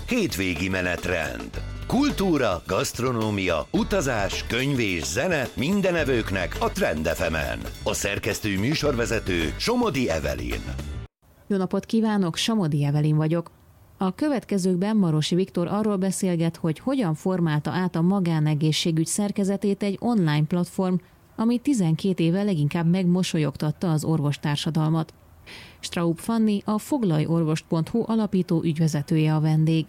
hétvégi menetrend. Kultúra, gasztronómia, utazás, könyv és zene mindenevőknek a Trend FM-en. A szerkesztő műsorvezető Somodi Evelyn. Jó napot kívánok, Somodi Evelyn vagyok. A következőkben Marosi Viktor arról beszélget, hogy hogyan formálta át a magánegészségügy szerkezetét egy online platform, ami 12 éve leginkább megmosolyogtatta az orvostársadalmat. Straub Fanni, a foglalyorvost.hu alapító ügyvezetője a vendég.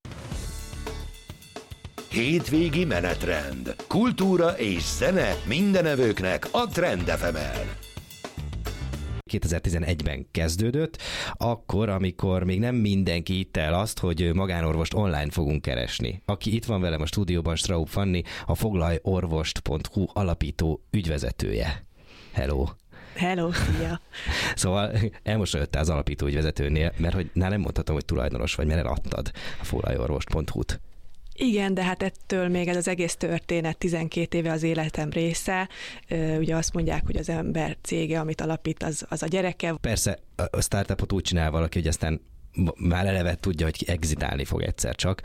Hétvégi menetrend. Kultúra és zene mindenevőknek a Trend FM-en. 2011-ben kezdődött, akkor, amikor még nem mindenki hitte el azt, hogy magánorvost online fogunk keresni. Aki itt van velem a stúdióban, Straub Fanni, a foglalyorvost.hu alapító ügyvezetője. Hello! Hello, szia! Szóval elmosolyodtál az alapító ügyvezetőnél, mert hogy nem mondhatom, hogy tulajdonos vagy, mert eladtad a foglalyorvost.hu-t. Igen, de hát ettől még ez az egész történet 12 éve az életem része. Ugye azt mondják, hogy az ember cége, amit alapít, az a gyereke. Persze, a startupot úgy csinál valaki, hogy aztán már eleve tudja, hogy exitálni fog egyszer csak,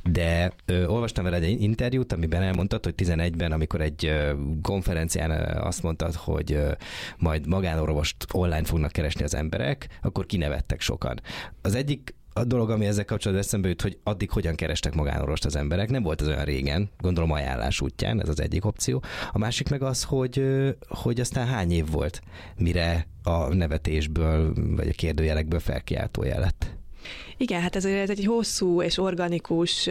de olvastam veled egy interjút, amiben elmondtad, hogy 11-ben, amikor egy konferencián azt mondtad, hogy majd magánorvost online fognak keresni az emberek, akkor kinevettek sokan. Az egyik a dolog, ami ezzel kapcsolatban eszembe jut, hogy addig hogyan kerestek magánorvost az emberek, nem volt ez olyan régen, gondolom ajánlás útján, ez az egyik opció. A másik meg az, hogy aztán hány év volt, mire a nevetésből, vagy a kérdőjelekből felkiáltójel lett. Igen, hát ez egy hosszú és organikus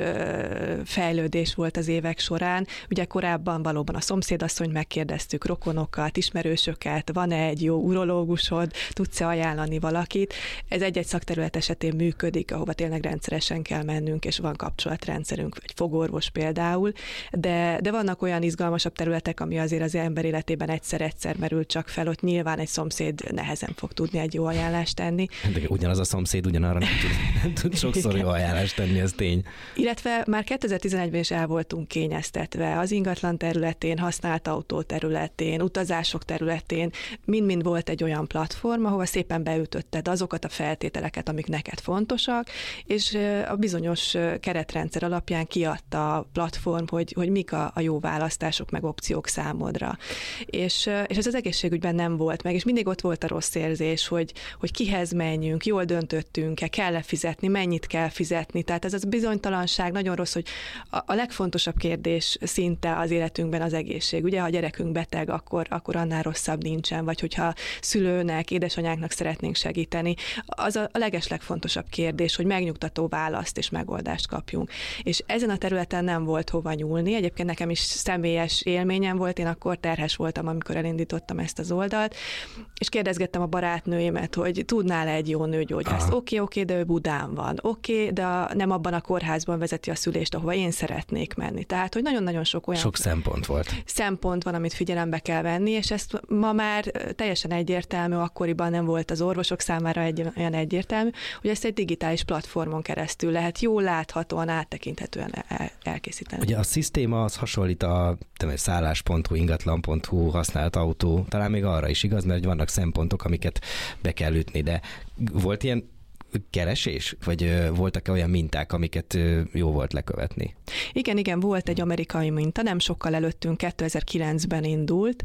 fejlődés volt az évek során. Ugye korábban valóban a szomszédasszonyt megkérdeztük, rokonokat, ismerősöket, van-e egy jó urológusod, tudsz-e ajánlani valakit. Ez egy-egy szakterület esetén működik, ahova tényleg rendszeresen kell mennünk, és van kapcsolatrendszerünk, egy fogorvos például, de vannak olyan izgalmasabb területek, ami azért az ember életében egyszer merül csak fel, ott nyilván egy szomszéd nehezen fog tudni egy jó ajánlást tenni. De ugyanaz a szomszéd ugyanarra nem tud sokszor jó ajánlást tenni, ez tény. Illetve már 2011-ben is el voltunk kényeztetve az ingatlan területén, használt autó területén, utazások területén, mind-mind volt egy olyan platform, ahova szépen beütötted azokat a feltételeket, amik neked fontosak, és a bizonyos keretrendszer alapján kiadta a platform, hogy mik a jó választások meg opciók számodra. És ez az egészségügyben nem volt meg, és mindig ott volt a rossz érzés, hogy kihez menjünk, jól döntöttünk-e, kell-e fizetni, mennyit kell fizetni. Tehát ez az bizonytalanság nagyon rossz, hogy a legfontosabb kérdés szinte az életünkben az egészség. Ugye, ha a gyerekünk beteg, akkor annál rosszabb nincsen, vagy hogyha szülőnek, édesanyáknak szeretnénk segíteni. Az a legeslegfontosabb kérdés, hogy megnyugtató választ és megoldást kapjunk. És ezen a területen nem volt hova nyúlni. Egyébként nekem is személyes élményem volt, én akkor terhes voltam, amikor elindítottam ezt az oldalt, és kérdezgettem a barátnőimet, hogy tudnál egy jó nőgyógyászt. Oké, de ő Budán van. De nem abban a kórházban vezeti a szülést, ahova én szeretnék menni. Tehát, hogy nagyon-nagyon sok olyan... Sok szempont volt. Szempont van, amit figyelembe kell venni, és ezt ma már teljesen egyértelmű, akkoriban nem volt az orvosok számára olyan egyértelmű, hogy ezt egy digitális platformon keresztül lehet jól láthatóan, áttekinthetően elkészíteni. Ugye a szisztéma az hasonlít a szállás.hu, ingatlan.hu, használt autó, talán még arra is igaz, mert vannak szempontok, amiket be kell ütni, de volt ilyen keresés? Vagy voltak-e olyan minták, amiket jó volt lekövetni? Igen, volt egy amerikai minta, nem sokkal előttünk, 2009-ben indult.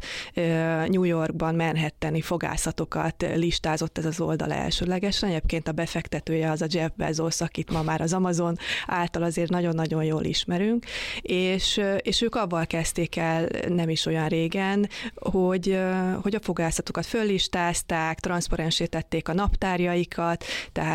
New Yorkban Manhattani fogászatokat listázott ez az oldal elsőlegesen. Egyébként a befektetője az a Jeff Bezos, akit ma már az Amazon által azért nagyon-nagyon jól ismerünk, és ők avval kezdték el nem is olyan régen, hogy a fogászatokat föllistázták, transzparensé tették a naptárjaikat, tehát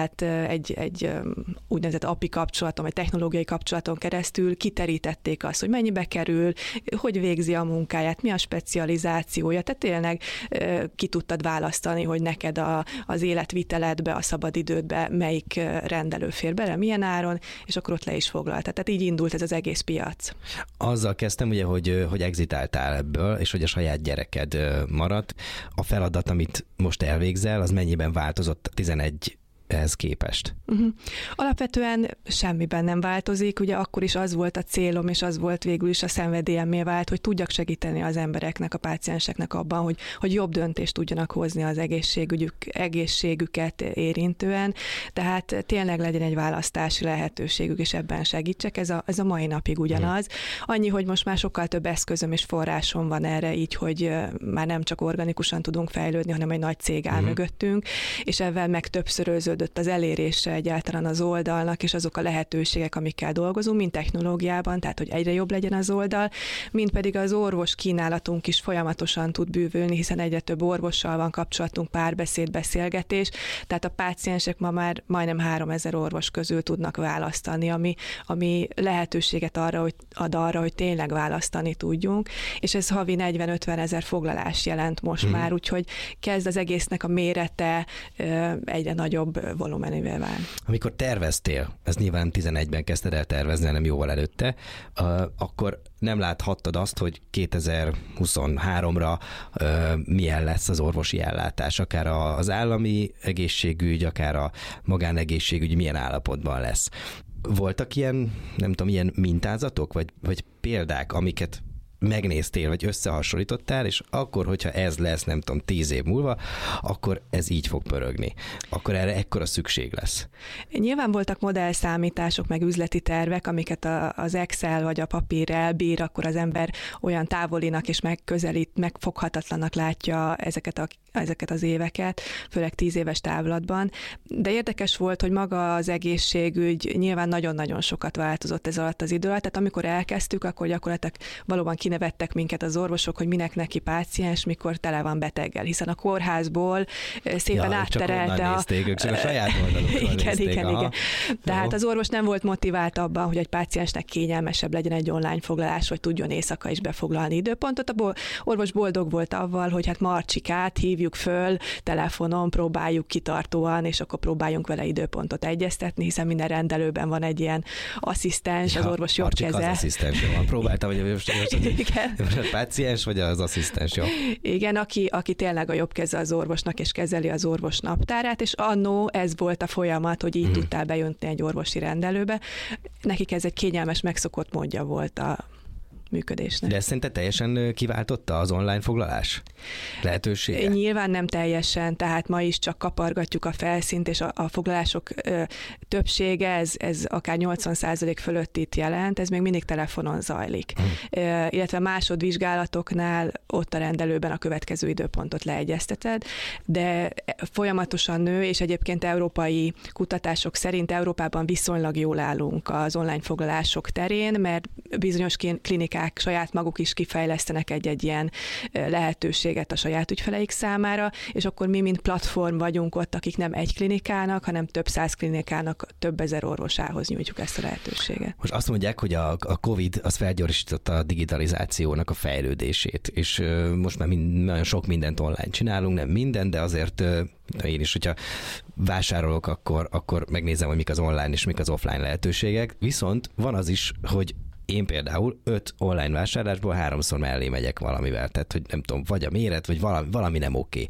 egy úgynevezett API kapcsolaton, vagy technológiai kapcsolaton keresztül kiterítették azt, hogy mennyibe kerül, hogy végzi a munkáját, mi a specializációja, tehát tényleg ki tudtad választani, hogy neked az életviteledbe, a szabadidődbe melyik rendelő fér bele, milyen áron, és akkor ott le is foglaltad. Tehát így indult ez az egész piac. Azzal kezdtem ugye, hogy exitáltál ebből, és hogy a saját gyereked maradt. A feladat, amit most elvégzel, az mennyiben változott 11 ehhez képest? Alapvetően semmiben nem változik, ugye akkor is az volt a célom, és az volt végül is a szenvedélyemmé vált, hogy tudjak segíteni az embereknek, a pácienseknek abban, hogy jobb döntést tudjanak hozni az egészségüket érintően, tehát tényleg legyen egy választási lehetőségük, és ebben segítsek, ez a mai napig ugyanaz. Annyi, hogy most már sokkal több eszközöm és forrásom van erre, így, hogy már nem csak organikusan tudunk fejlődni, hanem egy nagy cég áll mögöttünk, és ezzel meg többszöröződött az elérése egyáltalán az oldalnak, és azok a lehetőségek, amikkel dolgozunk, mind technológiában, tehát hogy egyre jobb legyen az oldal, mind pedig az orvos kínálatunk is folyamatosan tud bővülni, hiszen egyre több orvossal van kapcsolatunk, párbeszéd, beszélgetés, tehát a páciensek ma már majdnem 3000 orvos közül tudnak választani, ami lehetőséget ad arra, hogy tényleg választani tudjunk, és ez havi 40-50 ezer foglalás jelent most már, úgyhogy kezd az egésznek a mérete egyre nagyobb volumenűvel válni. Amikor terveztél, ez nyilván 11-ben kezdted el tervezni, nem jóval előtte, akkor nem láthattad azt, hogy 2023-ra milyen lesz az orvosi ellátás, akár az állami egészségügy, akár a magánegészségügy milyen állapotban lesz. Voltak ilyen, nem tudom, ilyen mintázatok, vagy példák, amiket megnéztél, vagy összehasonlítottál, és akkor, hogyha ez lesz, nem tudom, 10 év múlva, akkor ez így fog pörögni. Akkor erre ekkora szükség lesz. Nyilván voltak modellszámítások, meg üzleti tervek, amiket az Excel vagy a papír elbír, akkor az ember olyan távolinak és megfoghatatlanak látja ezeket az éveket, főleg 10 éves távlatban. De érdekes volt, hogy maga az egészségügy nyilván nagyon-nagyon sokat változott ez alatt az idő alatt. Tehát amikor elkezdtük, akkor gyakorlatilag valóban kinevettek minket az orvosok, hogy minek neki páciens, mikor tele van beteggel, hiszen a kórházból szépen átterelte ők csak a saját oldalukról nézték. Igen. Tehát az orvos nem volt motivált abban, hogy egy páciensnek kényelmesebb legyen egy online foglalás, vagy tudjon éjszaka is befoglalni időpontot. A orvos boldog volt avval, hogy hát Marcsikát hívjuk föl telefonon, próbáljuk kitartóan, és akkor próbáljunk vele időpontot egyeztetni, hiszen minden rendelőben van egy ilyen asszisztens, az orvos jobb keze. Az asszisztens van. Próbáltam, hogy most a páciens, vagy az asszisztens, jó? Igen, aki tényleg a jobb keze az orvosnak, és kezeli az orvos naptárát, és annó ez volt a folyamat, hogy így tudtál bejönni egy orvosi rendelőbe. Nekik ez egy kényelmes, megszokott módja volt a működésnek. De ezt szinte teljesen kiváltotta az online foglalás lehetősége? Nyilván nem teljesen, tehát ma is csak kapargatjuk a felszínt, és a foglalások többsége, ez akár 80% fölött itt jelent, ez még mindig telefonon zajlik. Illetve másodvizsgálatoknál ott a rendelőben a következő időpontot leegyezteted, de folyamatosan nő, és egyébként európai kutatások szerint Európában viszonylag jól állunk az online foglalások terén, mert bizonyos klinikák saját maguk is kifejlesztenek egy ilyen lehetőséget a saját ügyfeleik számára, és akkor mi, mint platform vagyunk ott, akik nem egy klinikának, hanem több száz klinikának, több ezer orvosához nyújtjuk ezt a lehetőséget. Most azt mondják, hogy a Covid az felgyorsította a digitalizációnak a fejlődését, és most már nagyon sok mindent online csinálunk, nem minden, de azért én is, hogyha vásárolok, akkor megnézem, hogy mik az online és mik az offline lehetőségek, viszont van az is, hogy én például 5 online vásárlásból 3-szor mellé megyek valamivel, tehát hogy nem tudom, vagy a méret, vagy valami nem oké.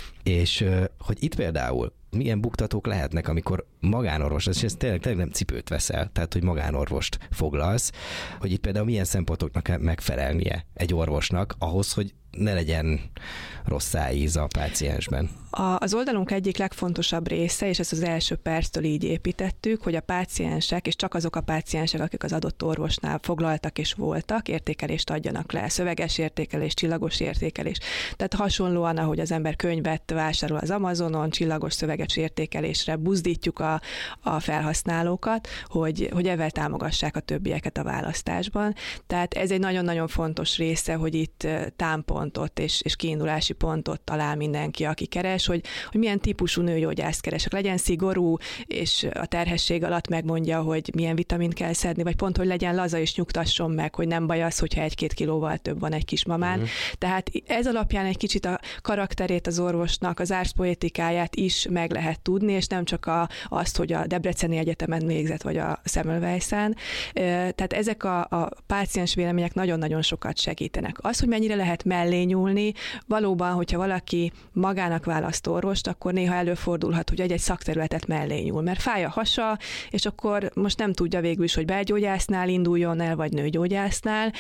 És hogy itt például milyen buktatók lehetnek, amikor magánorvos, és ez tényleg nem cipőt veszel, tehát hogy magánorvost foglalsz, hogy itt például milyen szempontoknak kell megfelelnie egy orvosnak ahhoz, hogy ne legyen rossz szájíz a páciensben. Az oldalunk egyik legfontosabb része, és ezt az első perctől így építettük, hogy a páciensek, és csak azok a páciensek, akik az adott orvosnál foglaltak és voltak, értékelést adjanak le, szöveges értékelés, csillagos értékelés. Tehát hasonlóan, ahogy az ember könyvet vásárol az Amazonon, csillagos szöveges értékelésre buzdítjuk a felhasználókat, hogy ezzel támogassák a többieket a választásban. Tehát ez egy nagyon-nagyon fontos része, hogy itt támpontot és kiindulási pontot talál mindenki, aki keres, hogy milyen típusú nőgyógyászt keresek. Legyen szigorú, és a terhesség alatt megmondja, hogy milyen vitamint kell szedni, vagy pont, hogy legyen laza és nyugtasson meg, hogy nem baj az, hogyha 1-2 kilóval több van egy kismamán. Tehát ez alapján egy kicsit a karakterét az orvosnak, az árszpoetikáját is meg lehet tudni, és nem csak azt, hogy a Debreceni Egyetemen végzett, vagy a Semmelweisen. Tehát ezek a páciens vélemények nagyon-nagyon sokat segítenek. Az, hogy mennyire lehet mellé nyúlni, valóban, hogyha valaki magának választ választóorvost, akkor néha előfordulhat, hogy egy szakterületet mellé nyúl, mert fáj a hasa, és akkor most nem tudja végül is, hogy belgyógyásznál induljon el, vagy nőgyógyásznál,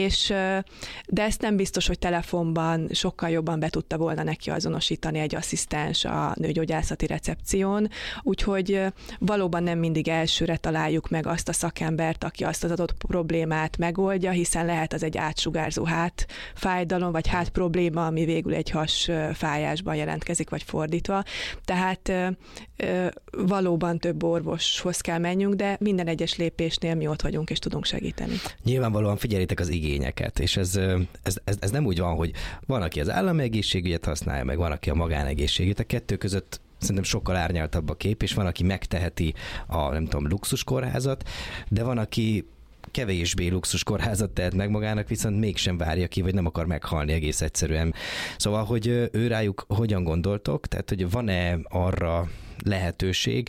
de ezt nem biztos, hogy telefonban sokkal jobban be tudta volna neki azonosítani egy asszisztens a nőgyógyászati recepción, úgyhogy valóban nem mindig elsőre találjuk meg azt a szakembert, aki azt az adott problémát megoldja, hiszen lehet az egy átsugárzó hátfájdalom, vagy hátprobléma, ami végül egy hasfájásban jelentkezik, vagy fordítva. Tehát valóban több orvoshoz kell menjünk, de minden egyes lépésnél mi ott vagyunk, és tudunk segíteni. Nyilvánvalóan figyeljétek az igényeket, és ez nem úgy van, hogy van, aki az állami egészségügyet használja, meg van, aki a magánegészségügyet. A kettő között szerintem sokkal árnyaltabb a kép, és van, aki megteheti a, nem tudom, luxuskórházat, de van, aki kevésbé luxuskórházat tehet meg magának, viszont mégsem várja ki, vagy nem akar meghalni egész egyszerűen. Szóval, hogy ő rájuk hogyan gondoltok, tehát, hogy van-e arra lehetőség,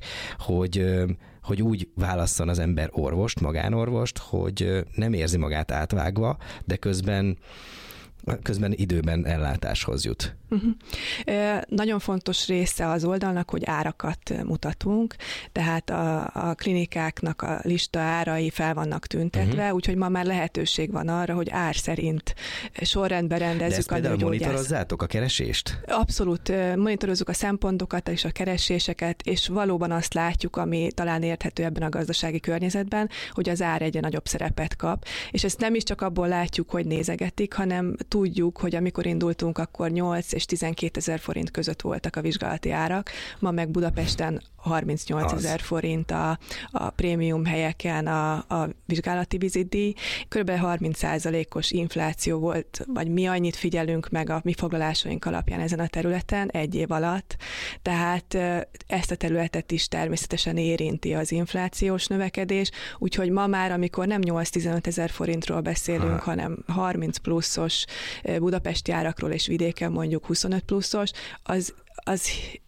hogy úgy válasszon az ember orvost, magánorvost, hogy nem érzi magát átvágva, de közben időben ellátáshoz jut. Nagyon fontos része az oldalnak, hogy árakat mutatunk, tehát a klinikáknak a lista árai fel vannak tüntetve, úgyhogy ma már lehetőség van arra, hogy ár szerint sorrendben rendezzük a nőgyógyászt. De ezt monitorozzátok a keresést? Abszolút, monitorozzuk a szempontokat és a kereséseket, és valóban azt látjuk, ami talán érthető ebben a gazdasági környezetben, hogy az ár egyre nagyobb szerepet kap, és ezt nem is csak abból látjuk, hogy nézegetik, hanem tudjuk, hogy amikor indultunk, akkor 8 és 12 000 forint között voltak a vizsgálati árak, ma meg Budapesten 38 000 forint a prémium helyeken a vizsgálati vizitdíj. Körülbelül 30%-os infláció volt, vagy mi annyit figyelünk meg a mi foglalásaink alapján ezen a területen egy év alatt. Tehát ezt a területet is természetesen érinti az inflációs növekedés, úgyhogy ma már, amikor nem 8-15 000 forintról beszélünk, hanem 30 pluszos budapesti árakról és vidéken mondjuk 25 pluszos, az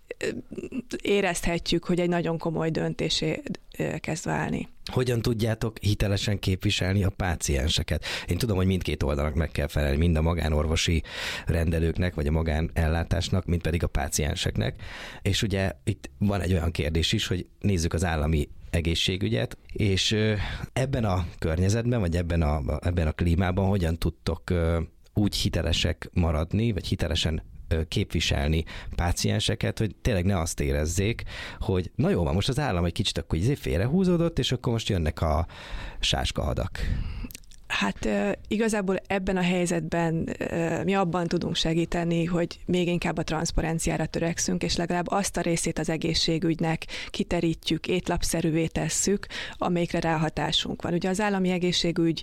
érezhetjük, hogy egy nagyon komoly döntésé kezd válni. Hogyan tudjátok hitelesen képviselni a pácienseket? Én tudom, hogy mindkét oldalnak meg kell felelni, mind a magánorvosi rendelőknek, vagy a magánellátásnak, mind pedig a pácienseknek. És ugye itt van egy olyan kérdés is, hogy nézzük az állami egészségügyet, és ebben a környezetben, vagy ebben a klímában hogyan tudtok úgy hitelesek maradni, vagy hitelesen képviselni pácienseket, hogy tényleg ne azt érezzék, hogy na jó, most az állam egy kicsit akkor félrehúzódott, és akkor most jönnek a sáskahadak. Hát igazából ebben a helyzetben mi abban tudunk segíteni, hogy még inkább a transzparenciára törekszünk, és legalább azt a részét az egészségügynek kiterítjük, étlapszerűvé tesszük, amelyikre ráhatásunk van. Ugye az állami egészségügy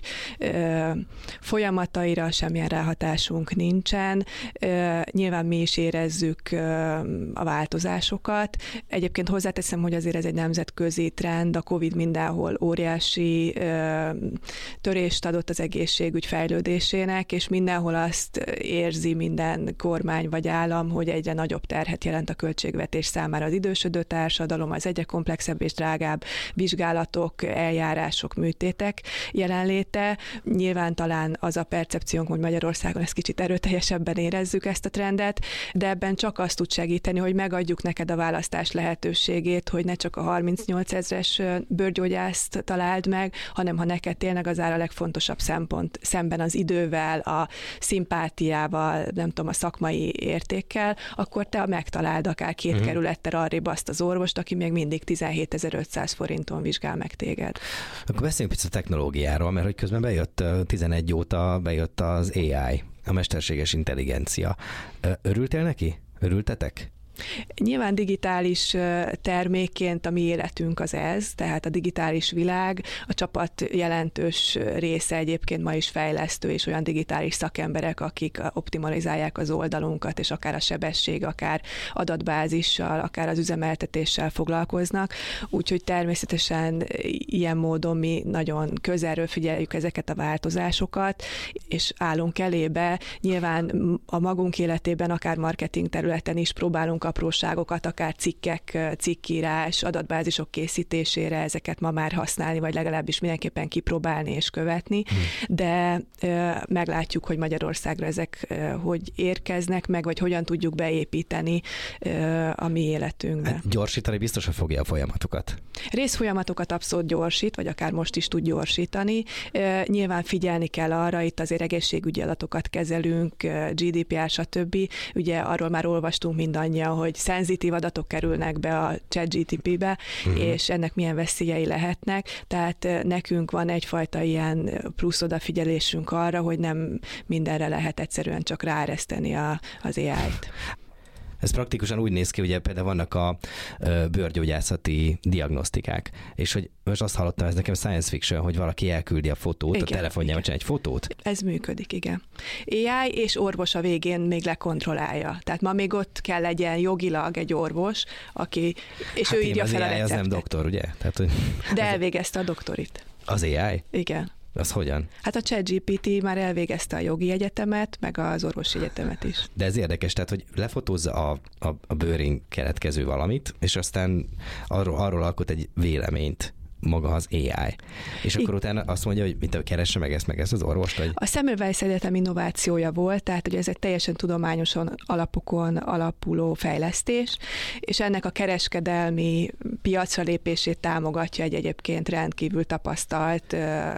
folyamataira semmilyen ráhatásunk nincsen, nyilván mi is érezzük a változásokat. Egyébként hozzáteszem, hogy azért ez egy nemzetközi trend, a Covid mindenhol óriási törést adott az egészségügy fejlődésének, és mindenhol azt érzi minden kormány vagy állam, hogy egyre nagyobb terhet jelent a költségvetés számára az idősödő társadalom, az egyre komplexebb és drágább vizsgálatok, eljárások, műtétek jelenléte. Nyilván talán az a percepciónk, hogy Magyarországon ezt kicsit erőteljesebben érezzük ezt a trendet, de ebben csak azt tud segíteni, hogy megadjuk neked a választás lehetőségét, hogy ne csak a 38 000-es bőrgyógyászt találd meg, hanem ha neked tényleg az áll a legfontosabb szempont szemben az idővel, a szimpátiával, nem tudom, a szakmai értékkel, akkor te megtaláld akár 2 kerülettel arrébb azt az orvost, aki még mindig 17 500 forinton vizsgál meg téged. Akkor beszéljünk picit a technológiáról, mert hogy közben bejött 11 óta bejött az AI, a mesterséges intelligencia. Örültél neki? Örültetek? Nyilván digitális termékként a mi életünk az ez, tehát a digitális világ, a csapat jelentős része egyébként ma is fejlesztő, és olyan digitális szakemberek, akik optimalizálják az oldalunkat, és akár a sebesség, akár adatbázissal, akár az üzemeltetéssel foglalkoznak, úgyhogy természetesen ilyen módon mi nagyon közelről figyeljük ezeket a változásokat, és állunk elébe. Nyilván a magunk életében, akár marketing területen is próbálunk apróságokat, akár cikkírás, adatbázisok készítésére ezeket ma már használni, vagy legalábbis mindenképpen kipróbálni és követni, de meglátjuk, hogy Magyarországra ezek hogy érkeznek meg, vagy hogyan tudjuk beépíteni a mi életünkbe. Hát gyorsítani biztos, hogy fogja a folyamatokat. Részfolyamatokat abszolút gyorsít, vagy akár most is tud gyorsítani. Nyilván figyelni kell arra, itt azért egészségügyi adatokat kezelünk, GDPR, stb. Ugye arról már olvastunk mindannyian, hogy szenzitív adatok kerülnek be a ChatGPT-be, és ennek milyen veszélyei lehetnek. Tehát nekünk van egyfajta ilyen plusz odafigyelésünk arra, hogy nem mindenre lehet egyszerűen csak ráereszteni az AI-t. Ez praktikusan úgy néz ki, ugye például vannak a bőrgyógyászati diagnosztikák, és hogy most azt hallottam, ez nekem science fiction, hogy valaki elküldi a fotót, igen, a telefonjával csinál egy fotót. Ez működik, igen. AI és orvos a végén még lekontrollálja. Tehát ma még ott kell legyen jogilag egy orvos, aki, és hát ő írja fel a receptet. Az nem doktor, ugye? Tehát, hogy de elvégezte a doktorit. Az AI? Igen. Az hogyan? Hát a ChatGPT már elvégezte a jogi egyetemet, meg az orvosi egyetemet is. De ez érdekes, tehát, hogy lefotózza a bőrén keletkező valamit, és aztán arról alkot egy véleményt maga az AI. És akkor utána azt mondja, hogy mit keresse meg ezt az orvost? Vagy? A Semmelweis Egyetem innovációja volt, tehát hogy ez egy teljesen tudományosan alapokon alapuló fejlesztés, és ennek a kereskedelmi piacra lépését támogatja egy egyébként rendkívül tapasztalt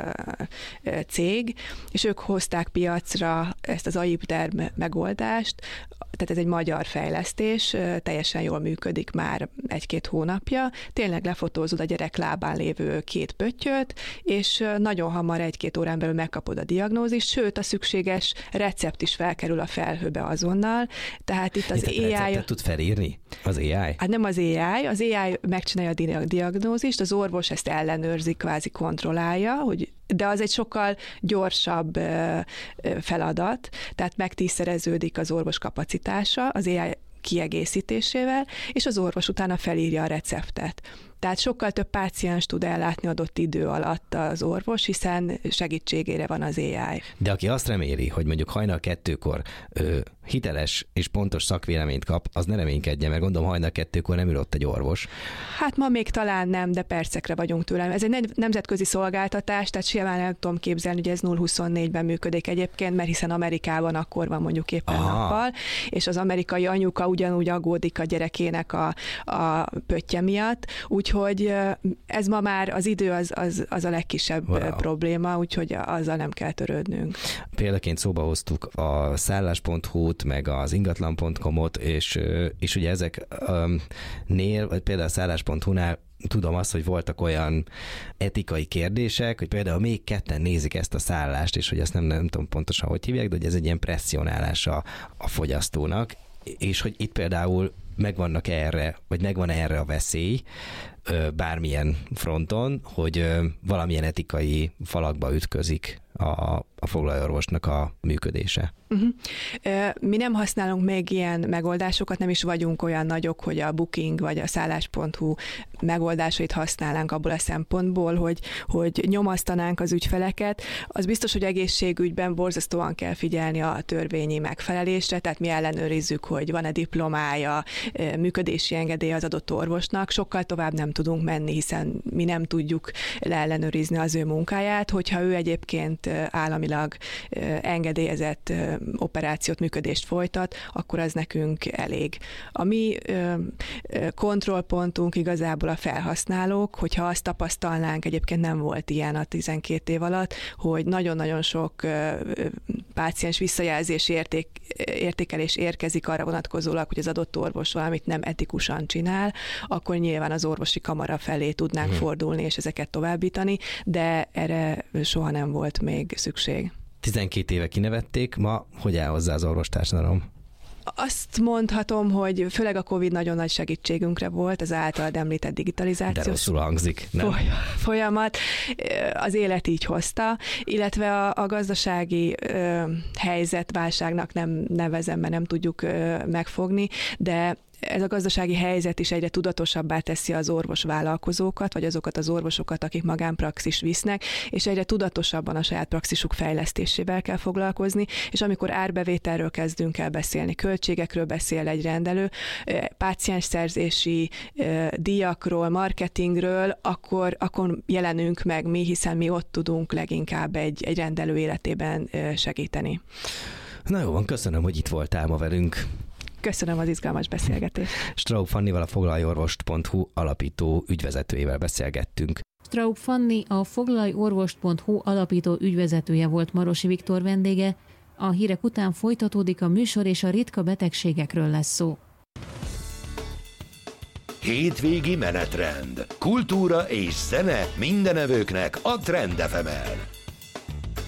cég, és ők hozták piacra ezt az AIPDER megoldást, tehát ez egy magyar fejlesztés, teljesen jól működik már 1-2 hónapja, tényleg lefotózod a gyerek lábán lévő 2 pöttyöt, és nagyon hamar 1-2 órán belül megkapod a diagnózist, sőt a szükséges recept is felkerül a felhőbe azonnal, tehát itt az AI... Receptet tud felírni az AI? Hát nem az AI megcsinálja a diagnózist, az orvos ezt ellenőrzi, kvázi kontrollálja, de az egy sokkal gyorsabb feladat, tehát megtízszereződik az orvos kapacitása az AI kiegészítésével, és az orvos utána felírja a receptet. Tehát sokkal több páciens tud ellátni adott idő alatt az orvos, hiszen segítségére van az AI. De aki azt reméli, hogy mondjuk hajnal 2-kor hiteles és pontos szakvéleményt kap, az ne reménykedjen, mert gondolom hajnal 2-kor nem ül ott egy orvos. Hát ma még talán nem, de percekre vagyunk tőlem. Ez egy nemzetközi szolgáltatás, tehát simán el tudom képzelni, hogy ez 0-24-ben működik egyébként, mert hiszen Amerikában akkor van mondjuk éppen nappal, és az amerikai anyuka ugyanúgy aggódik a gyerekének a pöttye miatt, úgyhogy ez ma már az idő az a legkisebb probléma, úgyhogy azzal nem kell törődnünk. Példaként szóba hoztuk a szállás.hu-t, meg az ingatlan.com-ot, és ugye ezeknél, vagy például a szállás.hu-nál tudom azt, hogy voltak olyan etikai kérdések, hogy például még ketten nézik ezt a szállást, és hogy ezt nem tudom pontosan, hogy hívják, de hogy ez egy ilyen presszionálás a fogyasztónak, és hogy itt például megvan erre a veszély bármilyen fronton, hogy valamilyen etikai falakba ütközik a foglalórvosnak a működése. Mi nem használunk még ilyen megoldásokat, nem is vagyunk olyan nagyok, hogy a Booking vagy a szállás.hu megoldásait használnánk abból a szempontból, hogy nyomasztanánk az ügyfeleket. Az biztos, hogy egészségügyben borzasztóan kell figyelni a törvényi megfelelésre, tehát mi ellenőrizzük, hogy van-e diplomája, működési engedély az adott orvosnak, sokkal tovább nem tudunk menni, hiszen mi nem tudjuk leellenőrizni az ő munkáját, hogyha ő egyébként államilag engedélyezett operációt, működést folytat, akkor az nekünk elég. A mi kontrollpontunk igazából a felhasználók, hogyha azt tapasztalnánk, egyébként nem volt ilyen a 12 év alatt, hogy nagyon-nagyon sok páciens visszajelzés értékelés érkezik arra vonatkozólag, hogy az adott orvos valamit nem etikusan csinál, akkor nyilván az orvosi kamara felé tudnánk fordulni és ezeket továbbítani, de erre soha nem volt még szükség. 12 éve kinevették, ma hogy áll hozzá az orvostársadalom? Azt mondhatom, hogy főleg a Covid nagyon nagy segítségünkre volt, az általad említett digitalizációs de rosszul hangzik, nem? Folyamat. Az élet így hozta, illetve a gazdasági helyzet válságnak nem nevezem, mert nem tudjuk megfogni, de ez a gazdasági helyzet is egyre tudatosabbá teszi az orvosvállalkozókat, vagy azokat az orvosokat, akik magánpraxis visznek, és egyre tudatosabban a saját praxisuk fejlesztésével kell foglalkozni, és amikor árbevételről kezdünk el beszélni, költségekről beszél egy rendelő, páciensszerzési díjakról, marketingről, akkor jelenünk meg mi, hiszen mi ott tudunk leginkább egy rendelő életében segíteni. Na jó van, köszönöm, hogy itt voltál ma velünk. Köszönöm az izgalmas beszélgetést. Straub Fannival, a foglaljorvost.hu alapító ügyvezetőjével beszélgettünk. Straub Fanni, a foglaljorvost.hu alapító ügyvezetője volt Marosi Viktor vendége. A hírek után folytatódik a műsor, és a ritka betegségekről lesz szó. Hétvégi menetrend. Kultúra és zene mindenevőknek a Trend FM-en.